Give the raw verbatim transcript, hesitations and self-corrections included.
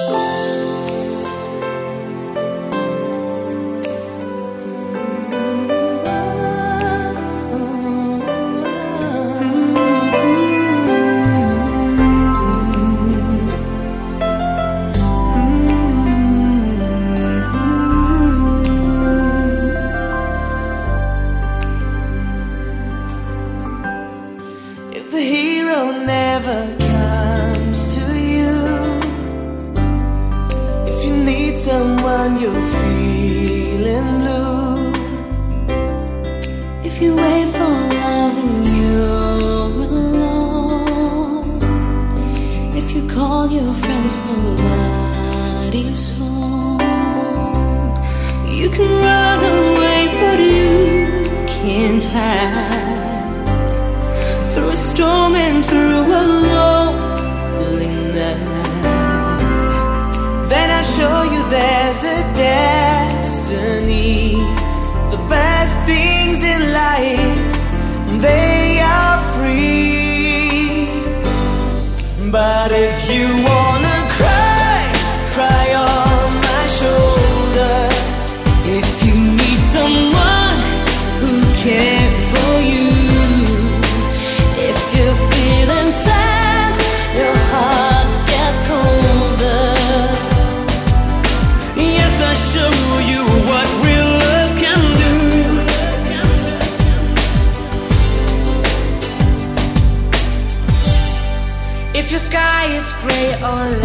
If the hero never comes to you, if you need someone you're feeling blue, if you wait for love and you're alone, if you call your friends nobody's home, you can run away but you can't hide through a storm and through a lonely night. then I show you there's a destiny. The best things in life, they are free. But if you wanna cry, cry on my shoulder. If you need someone who cares for you, if you're feeling sad, your heart gets colder. Yes, I show you what real love can do. If your sky is gray or